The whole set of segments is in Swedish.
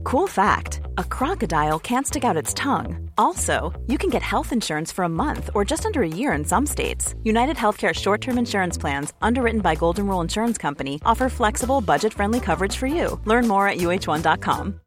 Cool fact, a crocodile can't stick out its tongue. Also, you can get health insurance for a month or just under a year in some states. United Healthcare short-term insurance plans, underwritten by Golden Rule Insurance Company, offer flexible, budget-friendly coverage for you. Learn more at uh1.com.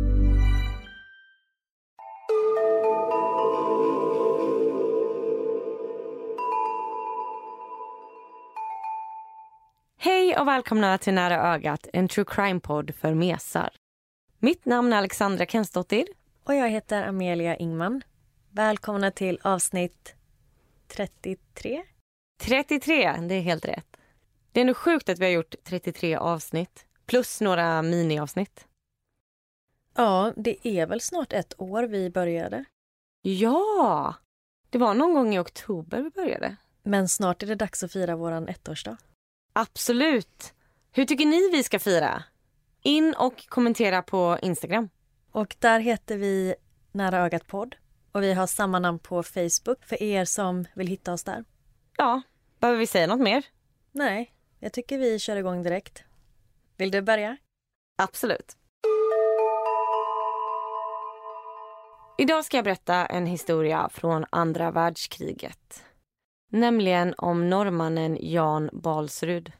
Hej och välkomna till Nära ögat, en true crime-podd för mesar. Mitt namn är Alexandra Kensdottir. Och jag heter Amelia Ingman. Välkomna till avsnitt 33. 33, det är helt rätt. Det är nog sjukt att vi har gjort 33 avsnitt, plus några miniavsnitt. Ja, det är väl snart ett år vi började. Ja, det var någon gång i oktober vi började. Men snart är det dags att fira våran ettårsdag. Absolut. Hur tycker ni vi ska fira? In och kommentera på Instagram. Och där heter vi Nära ögat podd. Och vi har samma namn på Facebook för er som vill hitta oss där. Ja, behöver vi säga något mer? Nej, jag tycker vi kör igång direkt. Vill du börja? Absolut. Idag ska jag berätta en historia från andra världskriget. Nämligen om norrmannen Jan Balsrud.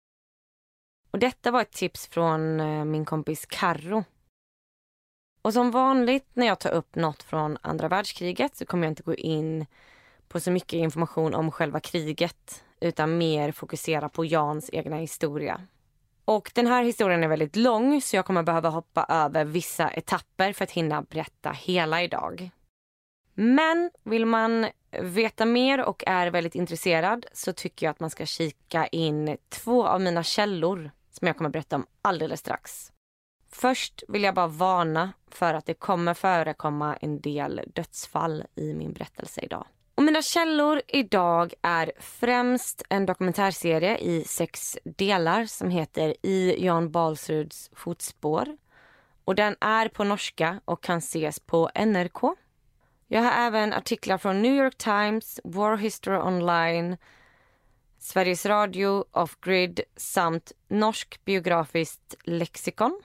Och detta var ett tips från min kompis Karro. Och som vanligt när jag tar upp något från andra världskriget så kommer jag inte gå in på så mycket information om själva kriget, utan mer fokusera på Jans egna historia. Och den här historien är väldigt lång så jag kommer behöva hoppa över vissa etapper för att hinna berätta hela idag. Men vill man veta mer och är väldigt intresserad så tycker jag att man ska kika in 2 av mina källor som jag kommer berätta om alldeles strax. Först vill jag bara varna för att det kommer förekomma en del dödsfall i min berättelse idag. Och mina källor idag är främst en dokumentärserie i 6 delar som heter I Jan Balsruds fotspår. Och den är på norska och kan ses på NRK. Jag har även artiklar från New York Times, War History Online, Sveriges Radio, Off-Grid samt Norsk biografiskt lexikon.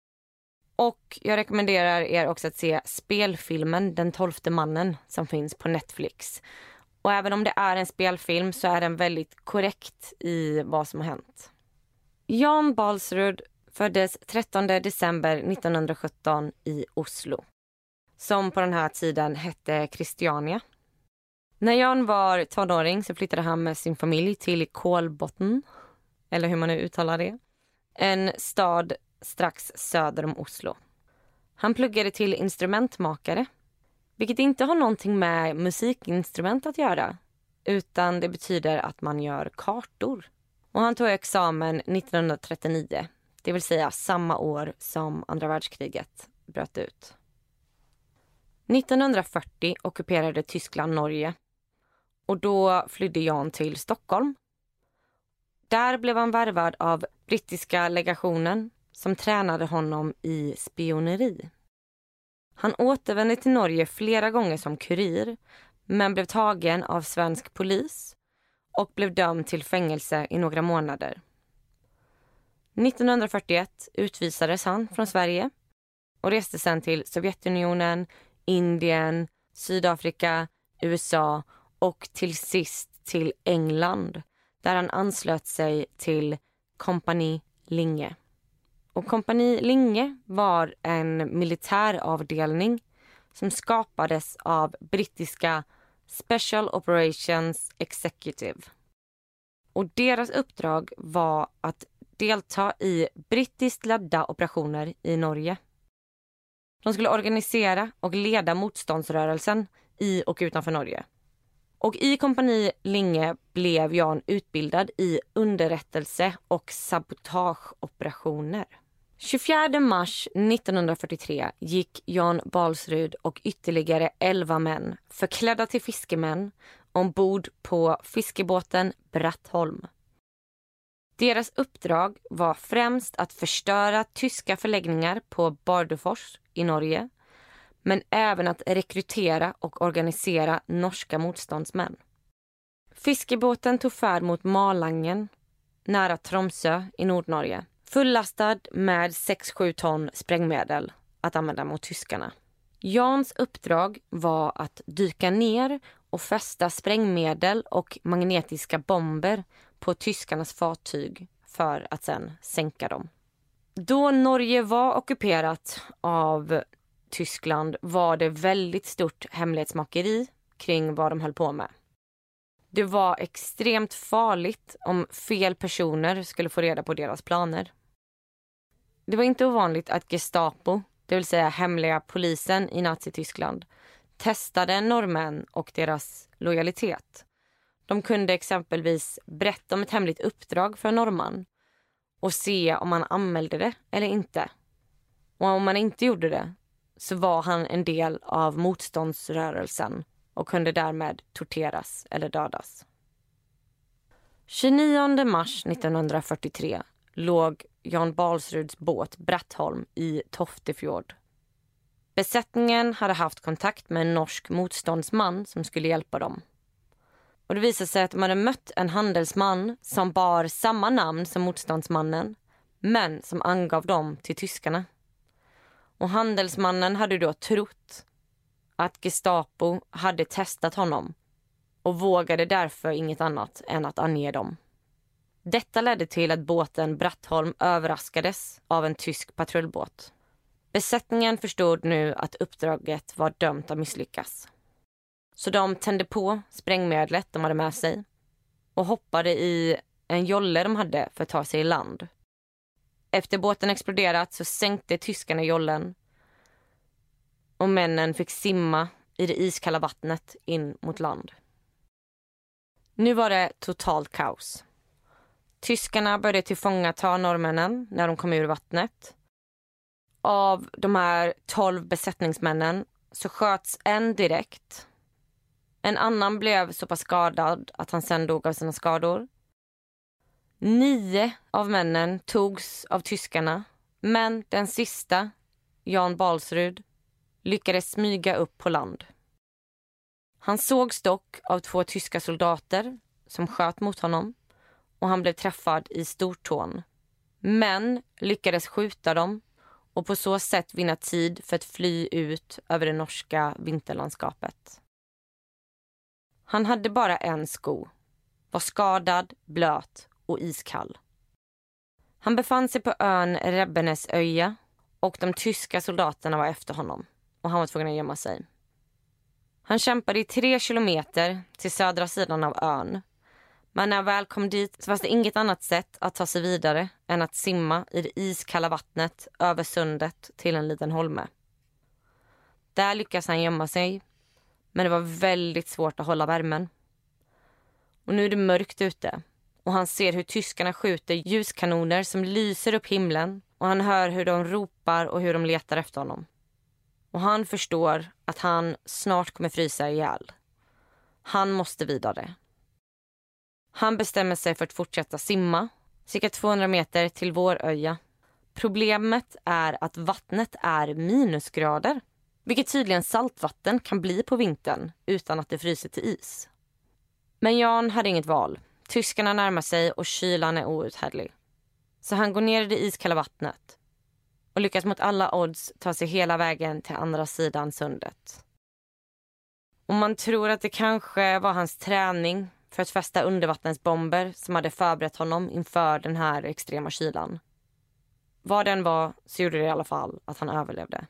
Och jag rekommenderar er också att se spelfilmen Den 12:e mannen som finns på Netflix. Och även om det är en spelfilm så är den väldigt korrekt i vad som har hänt. Jan Balsrud föddes 13 december 1917 i Oslo, som på den här tiden hette Christiania. När Jan var tonåring så flyttade han med sin familj till Kolbotn, eller hur man nu uttalar det, en stad strax söder om Oslo. Han pluggade till instrumentmakare, vilket inte har någonting med musikinstrument att göra, utan det betyder att man gör kartor. Och han tog examen 1939, det vill säga samma år som andra världskriget bröt ut. 1940 ockuperade Tyskland Norge och då flydde Jan till Stockholm. Där blev han värvad av brittiska legationen som tränade honom i spioneri. Han återvände till Norge flera gånger som kurir men blev tagen av svensk polis och blev dömd till fängelse i några månader. 1941 utvisades han från Sverige och reste sedan till Sovjetunionen, Indien, Sydafrika, USA och till sist till England där han anslöt sig till Kompani Linge. Och Kompani Linge var en militäravdelning som skapades av brittiska Special Operations Executive. Och deras uppdrag var att delta i brittiskt ledda operationer i Norge. De skulle organisera och leda motståndsrörelsen i och utanför Norge. Och i Kompani Linge blev Jan utbildad i underrättelse- och sabotageoperationer. 24 mars 1943 gick Jan Balsrud och ytterligare 11 män förklädda till fiskemän ombord på fiskebåten Brattholm. Deras uppdrag var främst att förstöra tyska förläggningar på Bardufors i Norge, men även att rekrytera och organisera norska motståndsmän. Fiskebåten tog färd mot Malangen, nära Tromsø i Nordnorge, fullastad med 6-7 ton sprängmedel att använda mot tyskarna. Jans uppdrag var att dyka ner och fästa sprängmedel och magnetiska bomber på tyskarnas fartyg för att sen sänka dem. Då Norge var ockuperat av Tyskland var det väldigt stort hemlighetsmakeri kring vad de höll på med. Det var extremt farligt om fel personer skulle få reda på deras planer. Det var inte ovanligt att Gestapo, det vill säga hemliga polisen i Nazityskland, testade norrmän och deras lojalitet. De kunde exempelvis berätta om ett hemligt uppdrag för en norrman och se om han anmälde det eller inte. Och om man inte gjorde det så var han en del av motståndsrörelsen och kunde därmed torteras eller dödas. 29 mars 1943 låg Jan Balsruds båt Brattholm i Toftefjord. Besättningen hade haft kontakt med en norsk motståndsman som skulle hjälpa dem. Och det visade sig att de hade mött en handelsman som bar samma namn som motståndsmannen, men som angav dem till tyskarna. Och handelsmannen hade då trott att Gestapo hade testat honom och vågade därför inget annat än att ange dem. Detta ledde till att båten Brattholm överraskades av en tysk patrullbåt. Besättningen förstod nu att uppdraget var dömt att misslyckas. Så de tände på sprängmedlet de hade med sig och hoppade i en jolle de hade för att ta sig i land. Efter båten exploderat så sänkte tyskarna jollen och männen fick simma i det iskalla vattnet in mot land. Nu var det totalt kaos. Tyskarna började tillfångata norrmännen när de kom ur vattnet. Av de här 12 besättningsmännen så sköts en direkt. En annan blev så pass skadad att han sen dog av sina skador. 9 av männen togs av tyskarna, men den sista, Jan Balsrud, lyckades smyga upp på land. Han sågs dock av 2 tyska soldater som sköt mot honom och han blev träffad i stortån. Men lyckades skjuta dem och på så sätt vinna tid för att fly ut över det norska vinterlandskapet. Han hade bara en sko, var skadad, blöt och iskall. Han befann sig på ön Rebbenesöja och de tyska soldaterna var efter honom och han var tvungen att gömma sig. Han kämpade i 3 kilometer till södra sidan av ön. Men när han väl kom dit så fanns det inget annat sätt att ta sig vidare än att simma i det iskalla vattnet över sundet till en liten holme. Där lyckas han gömma sig, men det var väldigt svårt att hålla värmen. Och nu är det mörkt ute och han ser hur tyskarna skjuter ljuskanoner som lyser upp himlen och han hör hur de ropar och hur de letar efter honom. Och han förstår att han snart kommer frysa ihjäl. Han måste vidare. Han bestämmer sig för att fortsätta simma, cirka 200 meter till Våröja. Problemet är att vattnet är minusgrader, vilket tydligen saltvatten kan bli på vintern utan att det fryser till is. Men Jan hade inget val. Tyskarna närmar sig och kylan är outhärdlig. Så han går ner i det iskalla vattnet och lyckas mot alla odds ta sig hela vägen till andra sidan sundet. Och man tror att det kanske var hans träning för att fästa undervattensbomber som hade förberett honom inför den här extrema kylan. Vad den var så gjorde det i alla fall att han överlevde.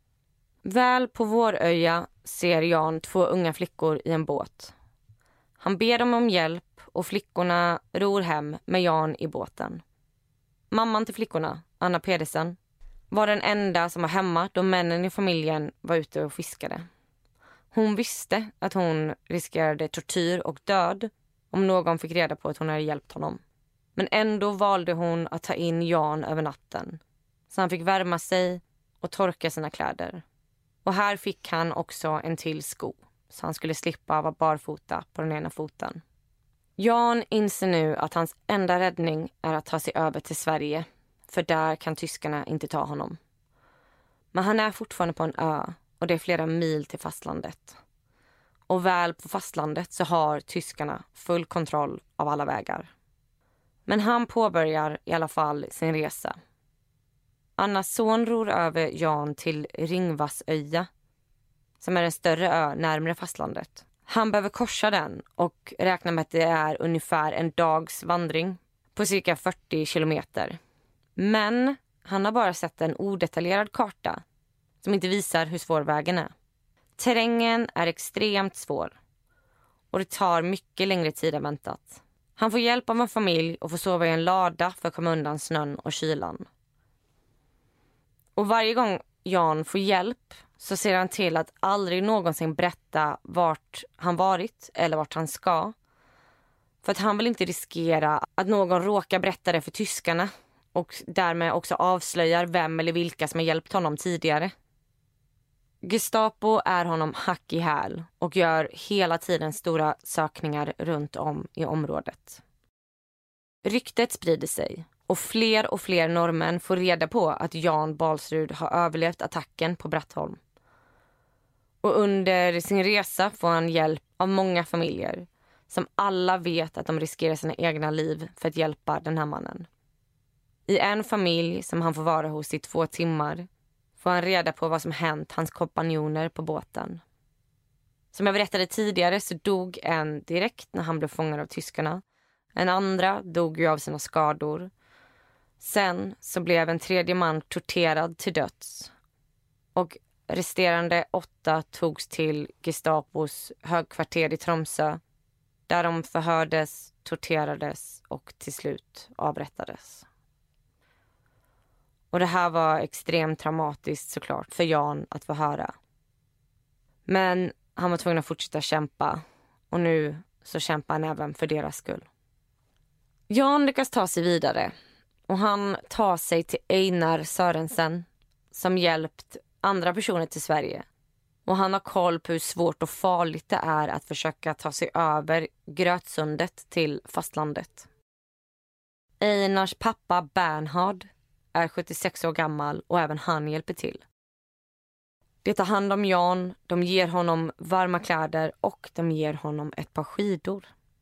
Väl på Våröja ser Jan 2 unga flickor i en båt. Han ber dem om hjälp och flickorna ror hem med Jan i båten. Mamman till flickorna, Anna Pedersen, var den enda som var hemma då männen i familjen var ute och fiskade. Hon visste att hon riskerade tortyr och död om någon fick reda på att hon hade hjälpt honom. Men ändå valde hon att ta in Jan över natten. Så han fick värma sig och torka sina kläder. Och här fick han också en till sko. Så han skulle slippa vara barfota på den ena foten. Jan inser nu att hans enda räddning är att ta sig över till Sverige. För där kan tyskarna inte ta honom. Men han är fortfarande på en ö. Och det är flera mil till fastlandet. Och väl på fastlandet så har tyskarna full kontroll av alla vägar. Men han påbörjar i alla fall sin resa. Annas son ror över Jan till Ringvassöja, som är en större ö närmare fastlandet. Han behöver korsa den och räkna med att det är ungefär en dags vandring på cirka 40 kilometer. Men han har bara sett en odetaljerad karta som inte visar hur svår vägen är. Terrängen är extremt svår och det tar mycket längre tid än väntat. Han får hjälp av en familj och får sova i en lada för att komma undan snön och kylan. Och varje gång Jan får hjälp så ser han till att aldrig någonsin berätta vart han varit eller vart han ska. För att han vill inte riskera att någon råkar berätta det för tyskarna och därmed också avslöjar vem eller vilka som har hjälpt honom tidigare. Gestapo är honom hack i häl och gör hela tiden stora sökningar runt om i området. Ryktet sprider sig och fler norrmän får reda på att Jan Balsrud har överlevt attacken på Brattholm. Och under sin resa får han hjälp av många familjer som alla vet att de riskerar sina egna liv för att hjälpa den här mannen. I en familj som han får vara hos i 2 timmar får han reda på vad som hänt hans kompanjoner på båten. Som jag berättade tidigare så dog en direkt när han blev fångad av tyskarna. En andra dog ju av sina skador. Sen så blev en 3:e man torterad till döds. Och resterande 8 togs till Gestapos högkvarter i Tromsö. Där de förhördes, torterades och till slut avrättades. Och det här var extremt traumatiskt såklart för Jan att få höra. Men han var tvungen att fortsätta kämpa och nu så kämpar han även för deras skull. Jan lyckas ta sig vidare och han tar sig till Einar Sörensen som hjälpt andra personer till Sverige. Och han har koll på hur svårt och farligt det är att försöka ta sig över Grötsundet till fastlandet. Einars pappa Bernhard är 76 år gammal och även han hjälper till. De tar hand om Jan, de ger honom varma kläder och de ger honom ett par skidor.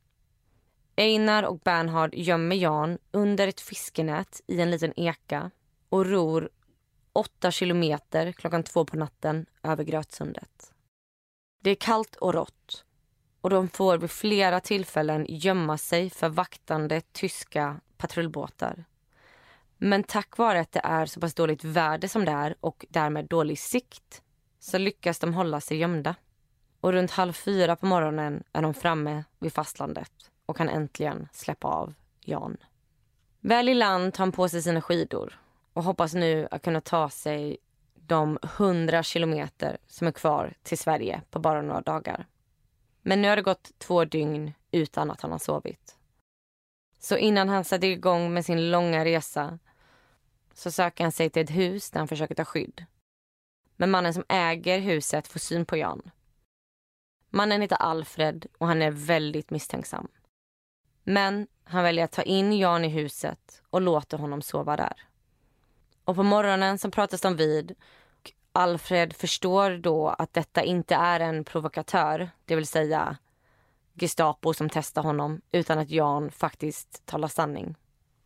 Einar och Bernhard gömmer Jan under ett fiskenät i en liten eka och ror 8 kilometer 2:00 på natten över Grötsundet. Det är kallt och rått och de får vid flera tillfällen gömma sig för vaktande tyska patrullbåtar. Men tack vare att det är så pass dåligt väder som det är och därmed dålig sikt så lyckas de hålla sig gömda. Och runt 3:30 på morgonen är de framme vid fastlandet och kan äntligen släppa av Jan. Väl i land tar han på sig sina skidor och hoppas nu att kunna ta sig de 100 kilometer som är kvar till Sverige på bara några dagar. Men nu har det gått 2 dygn utan att han har sovit. Så innan han sätter igång med sin långa resa så söker han sig till ett hus där han försöker ta skydd. Men mannen som äger huset får syn på Jan. Mannen heter Alfred och han är väldigt misstänksam. Men han väljer att ta in Jan i huset och låter honom sova där. Och på morgonen så pratas de vid. Alfred förstår då att detta inte är en provokatör, det vill säga Gestapo som testar honom, utan att Jan faktiskt talar sanning.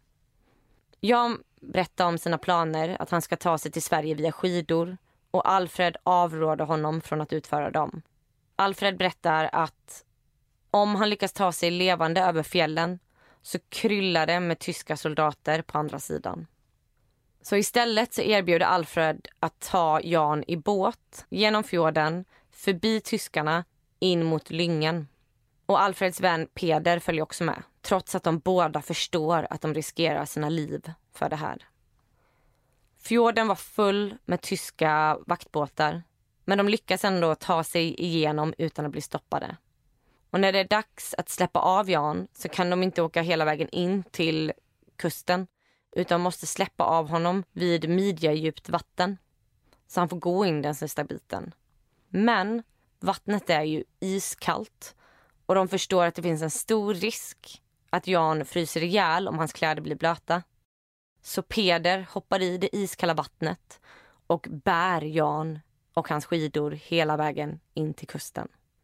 Jan berättar om sina planer att han ska ta sig till Sverige via skidor och Alfred avråder honom från att utföra dem. Alfred berättar att om han lyckas ta sig levande över fjällen så kryllar det med tyska soldater på andra sidan. Så istället så erbjuder Alfred att ta Jan i båt genom fjorden, förbi tyskarna, in mot Lyngen. Och Alfreds vän Peder följer också med, trots att de båda förstår att de riskerar sina liv för det här. Fjorden var full med tyska vaktbåtar, men de lyckas ändå ta sig igenom utan att bli stoppade. Och när det är dags att släppa av Jan så kan de inte åka hela vägen in till kusten, utan måste släppa av honom vid midjedjupt vatten. Så han får gå in den sista biten. Men vattnet är ju iskallt och de förstår att det finns en stor risk att Jan fryser ihjäl om hans kläder blir blöta. Så Peder hoppar i det iskalla vattnet och bär Jan och hans skidor hela vägen in till kusten.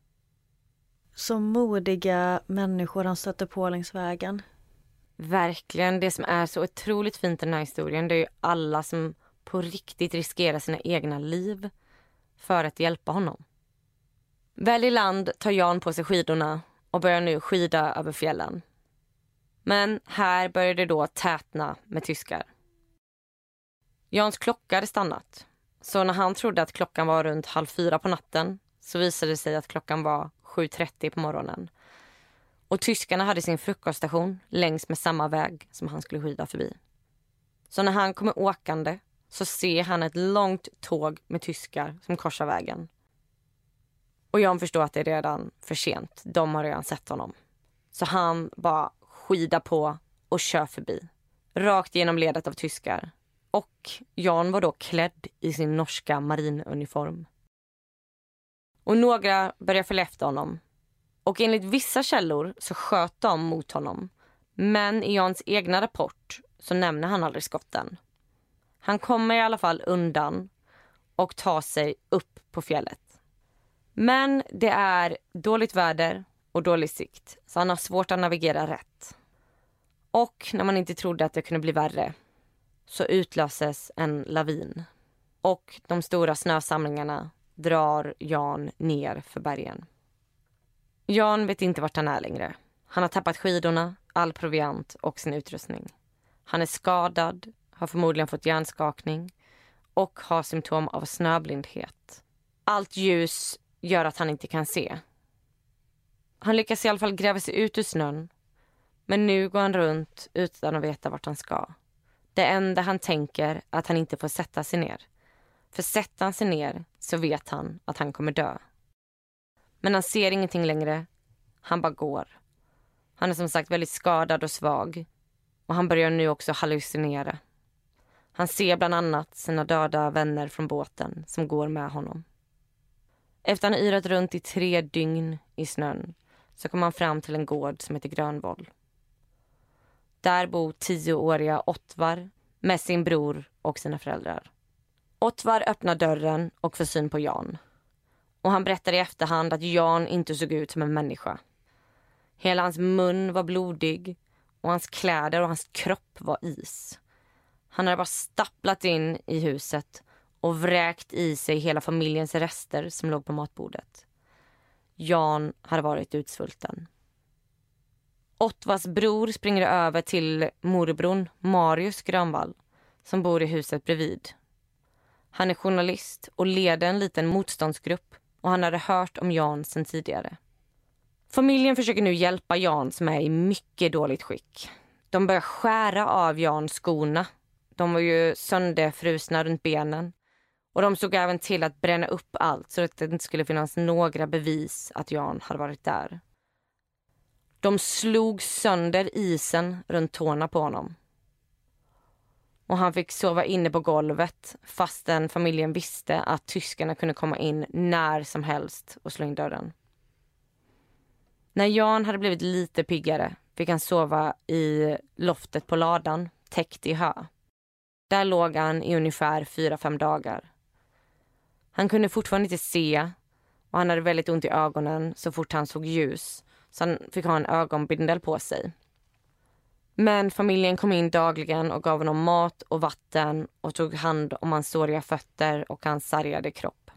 Så modiga människor han stöter på längs vägen. Verkligen, det som är så otroligt fint i den här historien, det är ju alla som på riktigt riskera sina egna liv för att hjälpa honom. Väl i land tar Jan på sig skidorna och börjar nu skida över fjällen. Men här börjar det då tätna med tyskar. Jans klocka hade stannat. Så när han trodde att klockan var runt 3:30 på natten så visade det sig att klockan var 7:30 på morgonen. Och tyskarna hade sin frukoststation längs med samma väg som han skulle skida förbi. Så när han kommer åkande så ser han ett långt tåg med tyskar som korsar vägen. Och Jan förstår att det är redan för sent. De har redan sett honom. Så han bara skidar på och kör förbi. Rakt genom ledet av tyskar. Och Jan var då klädd i sin norska marinuniform. Och några börjar följa efter honom. Och enligt vissa källor så sköt de mot honom. Men i Jans egna rapport så nämner han aldrig skotten. Han kommer i alla fall undan och tar sig upp på fjället. Men det är dåligt väder och dålig sikt, så han har svårt att navigera rätt. Och när man inte trodde att det kunde bli värre så utlöses en lavin. Och de stora snösamlingarna drar Jan ner för bergen. Jan vet inte vart han är längre. Han har tappat skidorna, all proviant och sin utrustning. Han är skadad, har förmodligen fått hjärnskakning och har symptom av snöblindhet. Allt ljus gör att han inte kan se. Han lyckas i alla fall gräva sig ut ur snön, men nu går han runt utan att veta vart han ska. Det enda han tänker är att han inte får sätta sig ner. För sätter han sig ner så vet han att han kommer dö. Men han ser ingenting längre. Han bara går. Han är som sagt väldigt skadad och svag. Och han börjar nu också hallucinera. Han ser bland annat sina döda vänner från båten som går med honom. Efter han har yrat runt i 3 dygn i snön så kommer han fram till en gård som heter Grönvoll. Där bor 10-åriga Ottvar med sin bror och sina föräldrar. Ottvar öppnar dörren och får syn på Jan. Och han berättar i efterhand att Jan inte såg ut som en människa. Hela hans mun var blodig och hans kläder och hans kropp var is. Han hade bara stapplat in i huset och vräkt i sig hela familjens rester som låg på matbordet. Jan hade varit utsvulten. Ottvars bror springer över till morbrorn Marius Grönvall som bor i huset bredvid. Han är journalist och leder en liten motståndsgrupp och han hade hört om Jan sedan tidigare. Familjen försöker nu hjälpa Jan som är i mycket dåligt skick. De börjar skära av Jans skorna. De var ju sönderfrusna runt benen. Och de såg även till att bränna upp allt så att det inte skulle finnas några bevis att Jan hade varit där. De slog sönder isen runt tårna på honom. Och han fick sova inne på golvet fastän familjen visste att tyskarna kunde komma in när som helst och slå in dörren. När Jan hade blivit lite piggare fick han sova i loftet på ladan, täckt i hö. Där låg han i ungefär 4-5 dagar. Han kunde fortfarande inte se och han hade väldigt ont i ögonen så fort han såg ljus, så han fick ha en ögonbindel på sig. Men familjen kom in dagligen och gav honom mat och vatten och tog hand om hans såriga fötter och hans sargade kropp.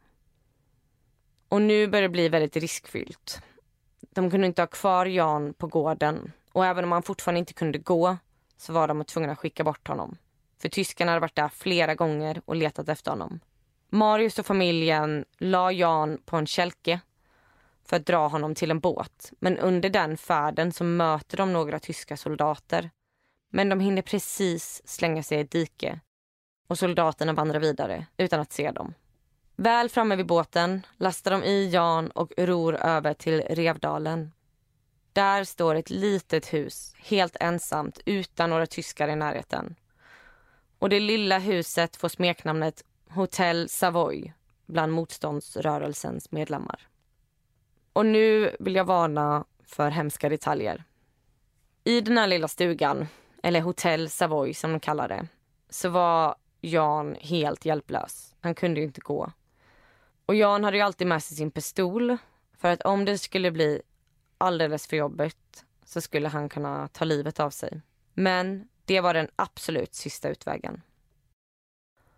Och nu började det bli väldigt riskfyllt. De kunde inte ha kvar Jan på gården och även om han fortfarande inte kunde gå så var de tvungna att skicka bort honom. För tyskarna hade varit där flera gånger och letat efter honom. Marius och familjen la Jan på en kälke för att dra honom till en båt. Men under den färden så möter de några tyska soldater. Men de hinner precis slänga sig i ett dike. Och soldaterna vandrar vidare utan att se dem. Väl framme vid båten lastar de i Jan och ror över till Revdalen. Där står ett litet hus, helt ensamt, utan några tyskar i närheten. Och det lilla huset får smeknamnet Hotell Savoy bland motståndsrörelsens medlemmar. Och nu vill jag varna för hemska detaljer. I den här lilla stugan, eller Hotell Savoy som de kallar det, så var Jan helt hjälplös. Han kunde ju inte gå. Och Jan hade ju alltid med sig sin pistol för att om det skulle bli alldeles för jobbigt så skulle han kunna ta livet av sig. Men det var den absolut sista utvägen.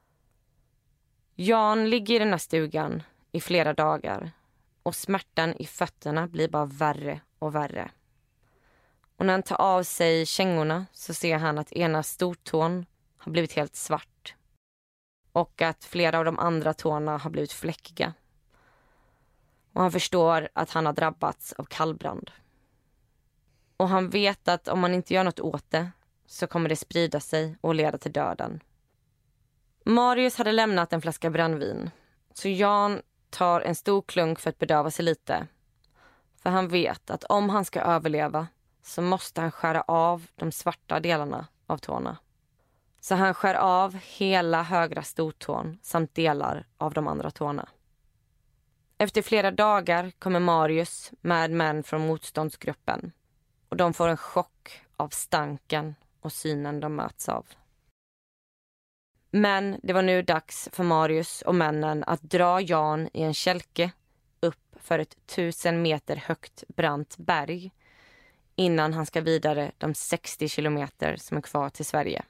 Jan ligger i den här stugan i flera dagar och smärtan i fötterna blir bara värre och värre. Och när han tar av sig kängorna så ser han att ena stortån har blivit helt svart och att flera av de andra tårna har blivit fläckiga. Och han förstår att han har drabbats av kallbrand. Och han vet att om man inte gör något åt det så kommer det sprida sig och leda till döden. Marius hade lämnat en flaska brännvin, så Jan tar en stor klunk för att bedöva sig lite. För han vet att om han ska överleva så måste han skära av de svarta delarna av tårna. Så han skär av hela högra stortån samt delar av de andra tårna. Efter flera dagar kommer Marius med män från motståndsgruppen. Och de får en chock av stanken och synen de möts av. Men det var nu dags för Marius och männen att dra Jan i en kälke upp för ett 1000 meter högt brant berg innan han ska vidare de 60 kilometer som är kvar till Sverige.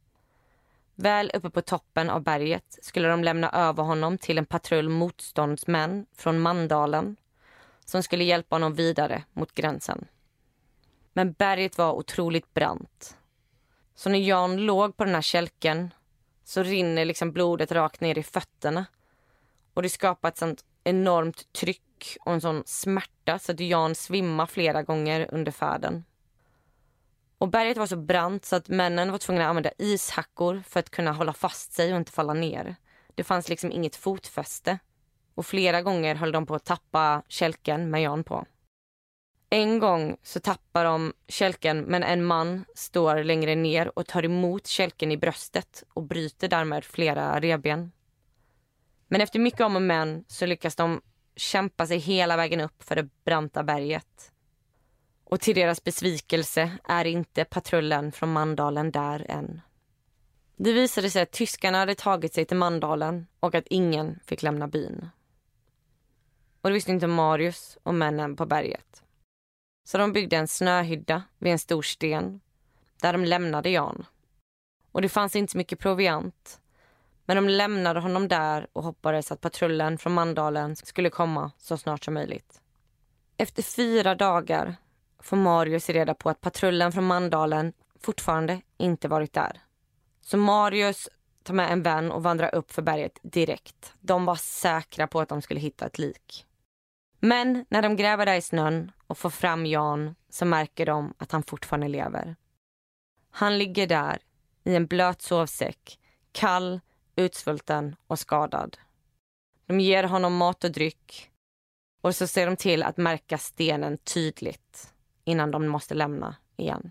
Väl uppe på toppen av berget skulle de lämna över honom till en patrull motståndsmän från Mandalen som skulle hjälpa honom vidare mot gränsen. Men berget var otroligt brant. Så när Jan låg på den här kälken så rinner liksom blodet rakt ner i fötterna. Och det skapar ett sånt enormt tryck och en sån smärta så att Jan svimmar flera gånger under färden. Och berget var så brant så att männen var tvungna att använda ishackor för att kunna hålla fast sig och inte falla ner. Det fanns liksom inget fotfäste. Och flera gånger höll de på att tappa kälken med Jan på. En gång så tappar de kälken men en man står längre ner och tar emot kälken i bröstet och bryter därmed flera revben. Men efter mycket om och men så lyckas de kämpa sig hela vägen upp för det branta berget. Och till deras besvikelse är inte patrullen från Mandalen där än. Det visade sig att tyskarna hade tagit sig till Mandalen och att ingen fick lämna byn. Och det visste inte Marius och männen på berget. Så de byggde en snöhydda vid en stor sten där de lämnade Jan. Och det fanns inte så mycket proviant. Men de lämnade honom där och hoppades att patrullen från Mandalen skulle komma så snart som möjligt. Efter 4 dagar får Marius reda på att patrullen från Mandalen fortfarande inte varit där. Så Marius tar med en vän och vandrar upp för berget direkt. De var säkra på att de skulle hitta ett lik. Men när de gräver där i snön och får fram Jan så märker de att han fortfarande lever. Han ligger där i en blöt sovsäck, kall, utsvulten och skadad. De ger honom mat och dryck och så ser de till att märka stenen tydligt innan de måste lämna igen.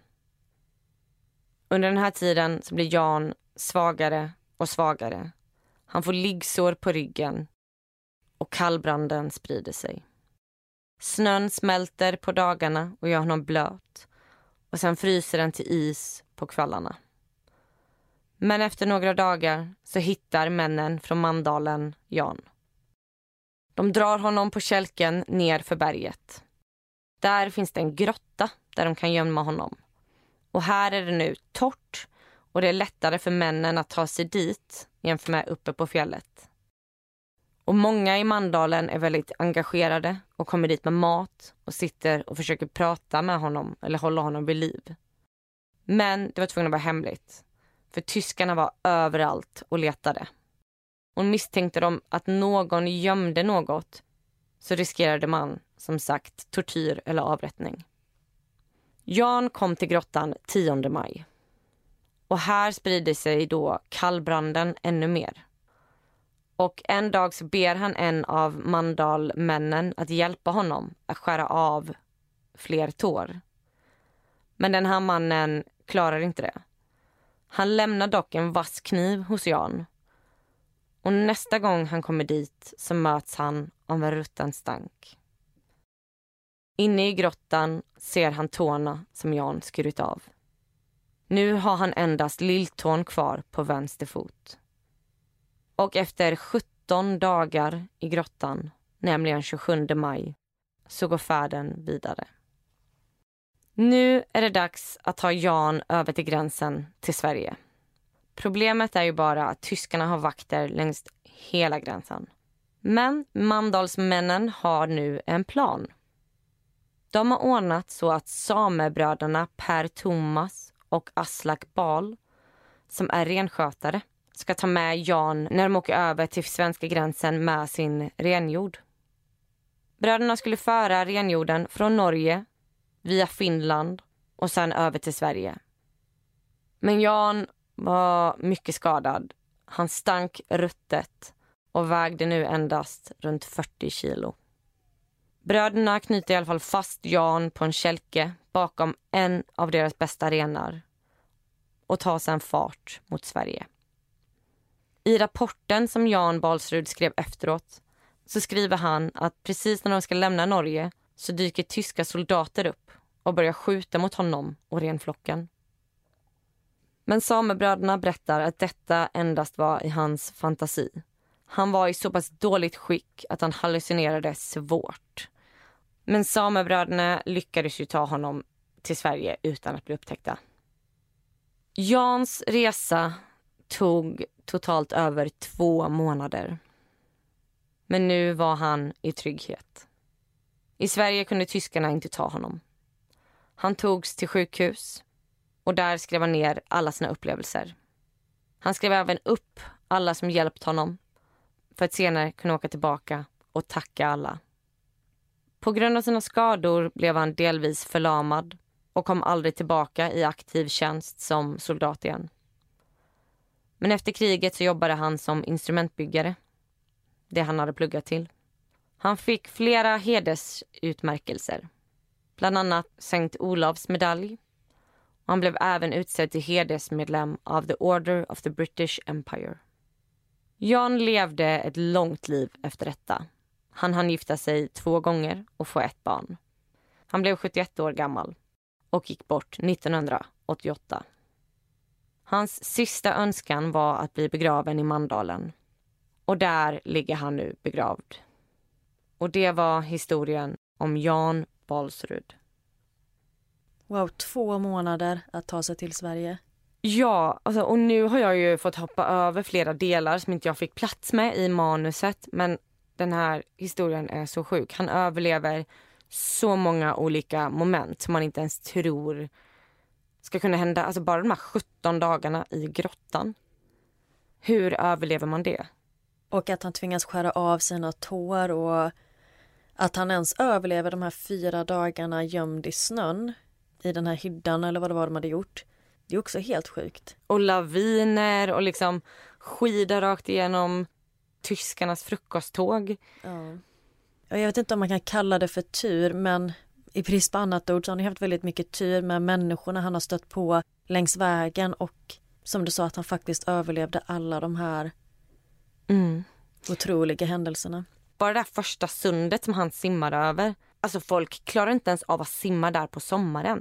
Under den här tiden så blir Jan svagare och svagare. Han får liggsår på ryggen och kallbranden sprider sig. Snön smälter på dagarna och gör honom blöt och sen fryser den till is på kvällarna. Men efter några dagar så hittar männen från Mandalen Jan. De drar honom på kälken ner för berget. Där finns det en grotta där de kan gömma honom. Och här är det nu torrt och det är lättare för männen att ta sig dit jämfört med uppe på fjället. Och många i Mandalen är väldigt engagerade och kommer dit med mat och sitter och försöker prata med honom eller hålla honom vid liv. Men det var tvungen att vara hemligt. För tyskarna var överallt och letade. Och misstänkte de att någon gömde något så riskerade man, som sagt, tortyr eller avrättning. Jan kom till grottan 10 maj. Och här sprider sig då kallbranden ännu mer. Och en dag så ber han en av Mandalmännen att hjälpa honom att skära av fler tår. Men den här mannen klarar inte det. Han lämnar dock en vass kniv hos Jan. Och nästa gång han kommer dit så möts han av en rutten stank. Inne i grottan ser han tårna som Jan skurit av. Nu har han endast lilltån kvar på vänster fot. Och efter 17 dagar i grottan, nämligen 27 maj, så går färden vidare. Nu är det dags att ta Jan över till gränsen till Sverige. Problemet är ju bara att tyskarna har vakter längs hela gränsen. Men Mandalsmännen har nu en plan. De har ordnat så att samebröderna Per Thomas och Aslak Bal, som är renskötare, ska ta med Jan när de åker över till svenska gränsen med sin renjord. Bröderna skulle föra renjorden från Norge via Finland och sen över till Sverige. Men Jan var mycket skadad. Han stank ruttet och vägde nu endast runt 40 kilo. Bröderna knyter i alla fall fast Jan på en kälke bakom en av deras bästa renar och tar sedan fart mot Sverige. I rapporten som Jan Balsrud skrev efteråt så skriver han att precis när de ska lämna Norge så dyker tyska soldater upp och börjar skjuta mot honom och renflocken. Men samebröderna berättar att detta endast var i hans fantasi. Han var i så pass dåligt skick att han hallucinerade svårt. Men samebröderna lyckades ju ta honom till Sverige utan att bli upptäckta. Jans resa tog totalt över 2 månader. Men nu var han i trygghet. I Sverige kunde tyskarna inte ta honom. Han togs till sjukhus och där skrev han ner alla sina upplevelser. Han skrev även upp alla som hjälpt honom för att senare kunna åka tillbaka och tacka alla. På grund av sina skador blev han delvis förlamad och kom aldrig tillbaka i aktiv tjänst som soldat igen. Men efter kriget så jobbade han som instrumentbyggare, det han hade pluggat till. Han fick flera hedersutmärkelser, bland annat Sankt Olavs medalj. Och han blev även utsedd till hedersmedlem av The Order of the British Empire. Jan levde ett långt liv efter detta. Han hann gifta sig 2 gånger och få 1 barn. Han blev 71 år gammal och gick bort 1988. Hans sista önskan var att bli begraven i Mandalen. Och där ligger han nu begravd. Och det var historien om Jan Balsrud. Wow, 2 månader att ta sig till Sverige. Ja, alltså, och nu har jag ju fått hoppa över flera delar som inte jag fick plats med i manuset. Men den här historien är så sjuk. Han överlever så många olika moment som man inte ens tror ska kunna hända. Alltså bara de här 17 dagarna i grottan. Hur överlever man det? Och att han tvingas skära av sina tår och att han ens överlever de här 4 dagarna gömd i snön i den här hyddan eller vad det var de hade gjort. Det är också helt sjukt. Och laviner och liksom skida rakt igenom tyskarnas frukosttåg. Ja. Jag vet inte om man kan kalla det för tur, men i brist på annat ord så har han haft väldigt mycket tur med människorna han har stött på längs vägen och som du sa att han faktiskt överlevde alla de här otroliga händelserna. Bara det där första sundet som han simmade över. Alltså folk klarar inte ens av att simma där på sommaren.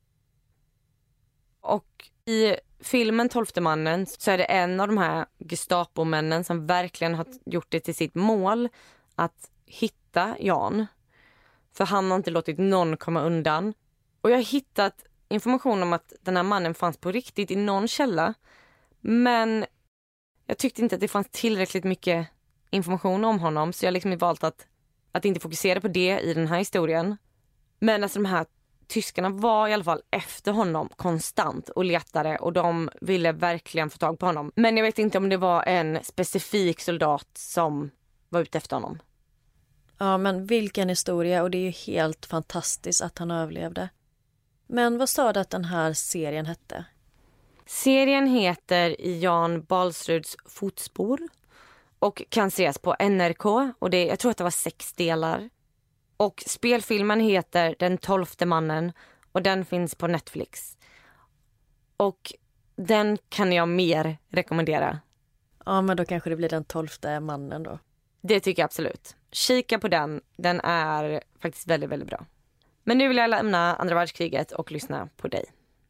Och i filmen 12:e mannen så är det en av de här Gestapo-männen som verkligen har gjort det till sitt mål att hitta Jan. För han har inte låtit någon komma undan. Och jag har hittat information om att den här mannen fanns på riktigt i någon källa. Men jag tyckte inte att det fanns tillräckligt mycket information om honom. Så jag har liksom valt att inte fokusera på det i den här historien. Men alltså de här tyskarna var i alla fall efter honom konstant och letade. Och de ville verkligen få tag på honom. Men jag vet inte om det var en specifik soldat som var ute efter honom. Ja, men vilken historia, och det är ju helt fantastiskt att han överlevde. Men vad sa du att den här serien hette? Serien heter I Jan Balsruds fotspår och kan ses på NRK och jag tror att det var 6 delar. Och spelfilmen heter Den 12:e mannen och den finns på Netflix. Och den kan jag mer rekommendera. Ja, men då kanske det blir Den 12:e mannen då. Det tycker jag absolut. Kika på den. Den är faktiskt väldigt, väldigt bra. Men nu vill jag lämna andra världskriget och lyssna på dig.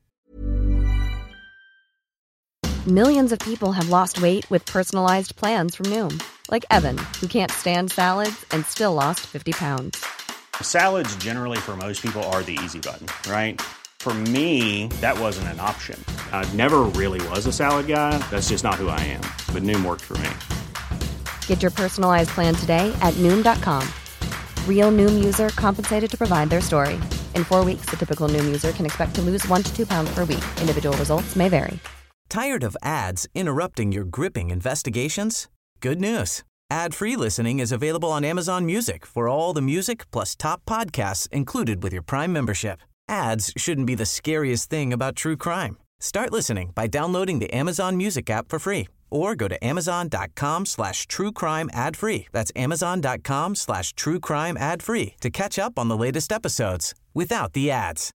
Millions of people have lost weight with personalized plans from Noom. Like Evan, who can't stand salads and still lost 50 pounds. Salads generally for most people are the easy button, right? For me, that wasn't an option. I never really was a salad guy. That's just not who I am. But Noom worked for me. Get your personalized plan today at Noom.com. Real Noom user compensated to provide their story. In 4 weeks, the typical Noom user can expect to lose 1 to 2 pounds per week. Individual results may vary. Tired of ads interrupting your gripping investigations? Good news. Ad-free listening is available on Amazon Music for all the music plus top podcasts included with your Prime membership. Ads shouldn't be the scariest thing about true crime. Start listening by downloading the Amazon Music app for free or go to amazon.com/truecrime ad-free. That's amazon.com/truecrime ad-free to catch up on the latest episodes without the ads.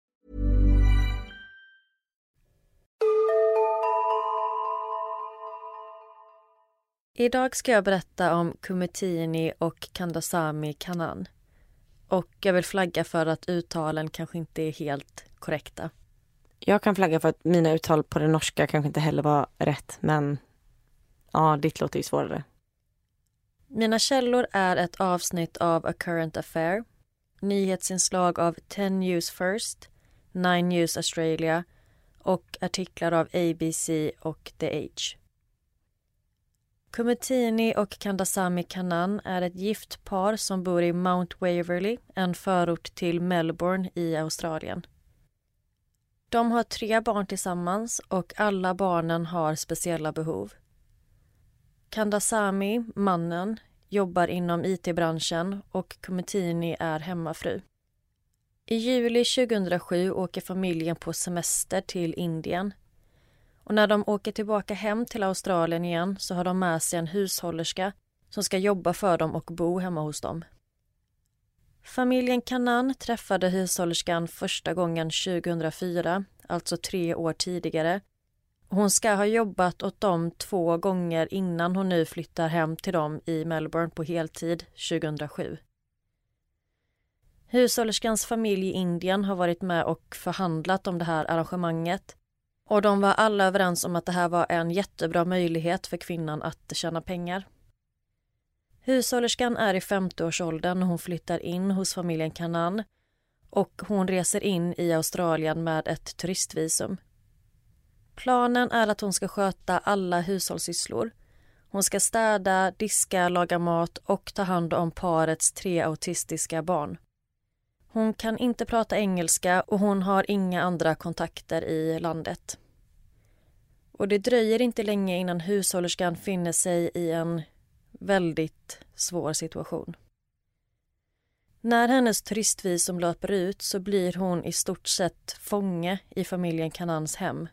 Idag ska jag berätta om Kumitini och Kandasamy Kanan. Och jag vill flagga för att uttalen kanske inte är helt korrekta. Jag kan flagga för att mina uttal på det norska kanske inte heller var rätt, men ja, ditt låter ju svårare. Mina källor är ett avsnitt av A Current Affair, nyhetsinslag av 10 News First, 9 News Australia och artiklar av ABC och The Age. Kumitini och Kandasamy Kanan är ett gift par som bor i Mount Waverly, en förort till Melbourne i Australien. De har 3 barn tillsammans och alla barnen har speciella behov. Kandasamy, mannen, jobbar inom IT-branschen och Kumitini är hemmafru. I juli 2007 åker familjen på semester till Indien. Och när de åker tillbaka hem till Australien igen så har de med sig en hushållerska som ska jobba för dem och bo hemma hos dem. Familjen Kanan träffade hushållerskan första gången 2004, alltså 3 år tidigare. Hon ska ha jobbat åt dem 2 gånger innan hon nu flyttar hem till dem i Melbourne på heltid 2007. Hushållerskans familj i Indien har varit med och förhandlat om det här arrangemanget. Och de var alla överens om att det här var en jättebra möjlighet för kvinnan att tjäna pengar. Hushållerskan är i 50-årsåldern och hon flyttar in hos familjen Kanan och hon reser in i Australien med ett turistvisum. Planen är att hon ska sköta alla hushållssysslor. Hon ska städa, diska, laga mat och ta hand om parets 3 autistiska barn. Hon kan inte prata engelska och hon har inga andra kontakter i landet. Och det dröjer inte länge innan hushållerskan finner sig i en väldigt svår situation. När hennes turistvisum löper ut så blir hon i stort sett fånge i familjen Kanans hem.